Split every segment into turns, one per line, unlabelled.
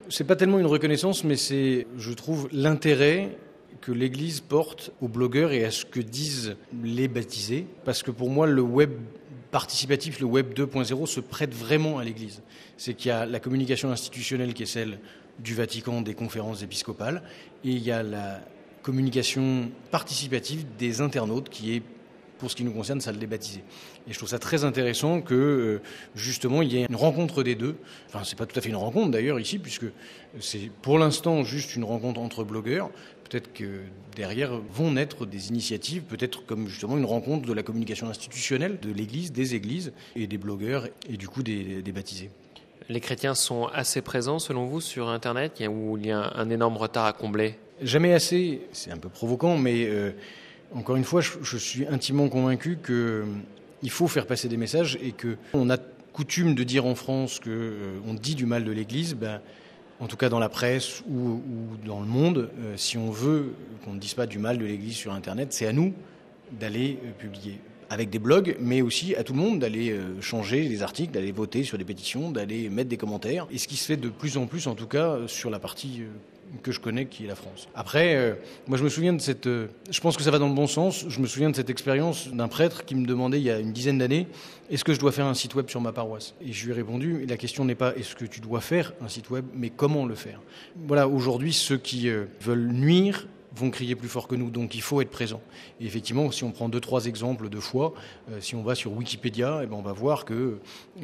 C'est pas tellement une reconnaissance, mais c'est, je trouve, l'intérêt que l'Église porte aux blogueurs et à ce que disent les baptisés. Parce que pour moi, le web participatif, le web 2.0 se prête vraiment à l'Église. C'est qu'il y a la communication institutionnelle qui est celle du Vatican, des conférences épiscopales, et il y a la communication participative des internautes qui est, pour ce qui nous concerne, celle des baptisés. Et je trouve ça très intéressant que, justement, il y ait une rencontre des deux. Enfin, c'est pas tout à fait une rencontre, d'ailleurs, ici, puisque c'est pour l'instant juste une rencontre entre blogueurs. Peut-être que derrière vont naître des initiatives, peut-être comme justement une rencontre de la communication institutionnelle de l'Église, des églises et des blogueurs et du coup des baptisés.
Les chrétiens sont assez présents, selon vous, sur Internet, où il y a un énorme retard à combler?
Jamais assez, c'est un peu provoquant, mais encore une fois, je suis intimement convaincu qu'il faut faire passer des messages et qu'on a coutume de dire en France qu'on dit du mal de l'Église. En tout cas dans la presse ou dans le monde, si on veut qu'on ne dise pas du mal de l'Église sur Internet, c'est à nous d'aller publier. Avec des blogs, mais aussi à tout le monde d'aller changer les articles, d'aller voter sur des pétitions, d'aller mettre des commentaires. Et ce qui se fait de plus en plus, en tout cas, sur la partie que je connais, qui est la France. Après, moi je me souviens de cette... je pense que ça va dans le bon sens. Je me souviens de cette expérience d'un prêtre qui me demandait il y a une dizaine d'années, est-ce que je dois faire un site web sur ma paroisse? Et je lui ai répondu, la question n'est pas est-ce que tu dois faire un site web, mais comment le faire? Voilà, aujourd'hui, ceux qui veulent nuire vont crier plus fort que nous, donc il faut être présent. Et effectivement, si on prend 2-3 exemples de fois, si on va sur Wikipédia, on va voir qu'il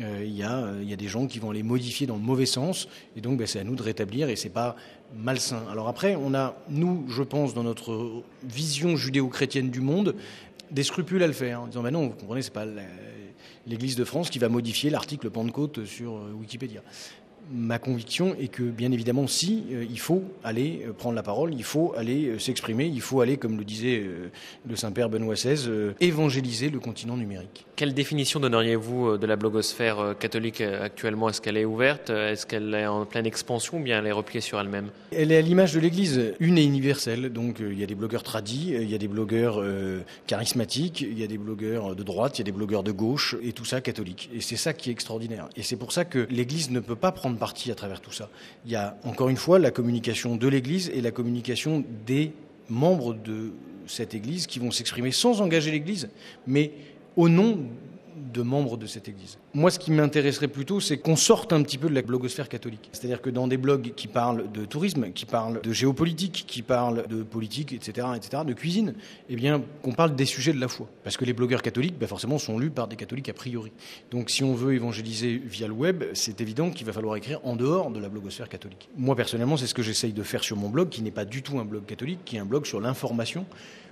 y a des gens qui vont les modifier dans le mauvais sens, et donc c'est à nous de rétablir, et c'est pas malsain. Alors après, on a, nous, je pense, dans notre vision judéo-chrétienne du monde, des scrupules à le faire, en disant non, vous comprenez, c'est pas l'Église de France qui va modifier l'article Pentecôte sur Wikipédia. Ma conviction est que, bien évidemment, il faut aller prendre la parole, il faut aller s'exprimer, il faut aller, comme le disait le Saint-Père Benoît XVI, évangéliser le continent numérique.
Quelle définition donneriez-vous de la blogosphère catholique actuellement? Est-ce qu'elle est ouverte? Est-ce qu'elle est en pleine expansion ou bien elle est repliée sur elle-même?
Elle est à l'image de l'Église, une et universelle. Donc il y a des blogueurs tradis, il y a des blogueurs charismatiques, il y a des blogueurs de droite, il y a des blogueurs de gauche, et tout ça catholique. Et c'est ça qui est extraordinaire. Et c'est pour ça que l'Église ne peut pas prendre parti à travers tout ça. Il y a encore une fois la communication de l'Église et la communication des membres de cette Église qui vont s'exprimer sans engager l'Église, mais au nom de membres de cette Église. Moi, ce qui m'intéresserait plutôt, c'est qu'on sorte un petit peu de la blogosphère catholique. C'est-à-dire que dans des blogs qui parlent de tourisme, qui parlent de géopolitique, qui parlent de politique, etc., de cuisine, qu'on parle des sujets de la foi. Parce que les blogueurs catholiques, forcément, sont lus par des catholiques a priori. Donc si on veut évangéliser via le web, c'est évident qu'il va falloir écrire en dehors de la blogosphère catholique. Moi, personnellement, c'est ce que j'essaye de faire sur mon blog, qui n'est pas du tout un blog catholique, qui est un blog sur l'information,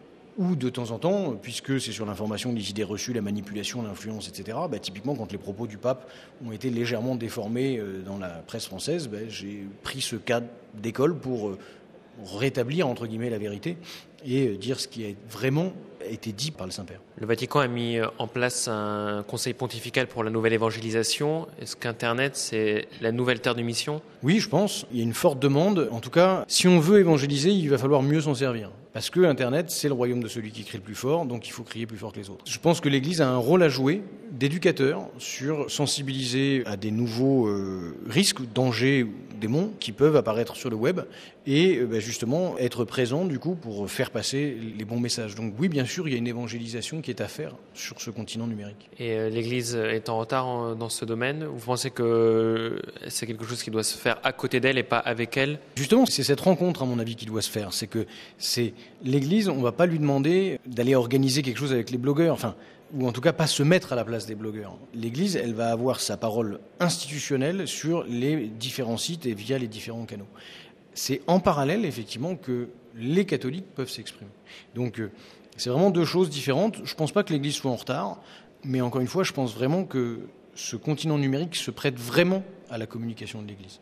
ou de temps en temps, puisque c'est sur l'information, les idées reçues, la manipulation, l'influence, etc., typiquement quand les propos du pape ont été légèrement déformés dans la presse française, j'ai pris ce cas d'école pour rétablir, entre guillemets, la vérité et dire ce qui a vraiment été dit par le Saint-Père.
Le Vatican a mis en place un conseil pontifical pour la nouvelle évangélisation. Est-ce qu'Internet, c'est la nouvelle terre de mission?
Oui, je pense. Il y a une forte demande. En tout cas, si on veut évangéliser, il va falloir mieux s'en servir. Parce que Internet, c'est le royaume de celui qui crie le plus fort, donc il faut crier plus fort que les autres. Je pense que l'Église a un rôle à jouer d'éducateur sur sensibiliser à des nouveaux risques, dangers, démons qui peuvent apparaître sur le web et justement être présent du coup pour faire passer les bons messages. Donc oui, bien sûr, il y a une évangélisation qui est à faire sur ce continent numérique.
Et l'Église est en retard dans ce domaine? Vous pensez que c'est quelque chose qui doit se faire à côté d'elle et pas avec elle?
Justement, c'est cette rencontre, à mon avis, qui doit se faire. C'est que c'est l'Église, on ne va pas lui demander d'aller organiser quelque chose avec les blogueurs, ou en tout cas pas se mettre à la place des blogueurs. L'Église, elle va avoir sa parole institutionnelle sur les différents sites et via les différents canaux. C'est en parallèle, effectivement, que les catholiques peuvent s'exprimer. Donc, c'est vraiment deux choses différentes. Je ne pense pas que l'Église soit en retard, mais encore une fois, je pense vraiment que ce continent numérique se prête vraiment à la communication de l'Église.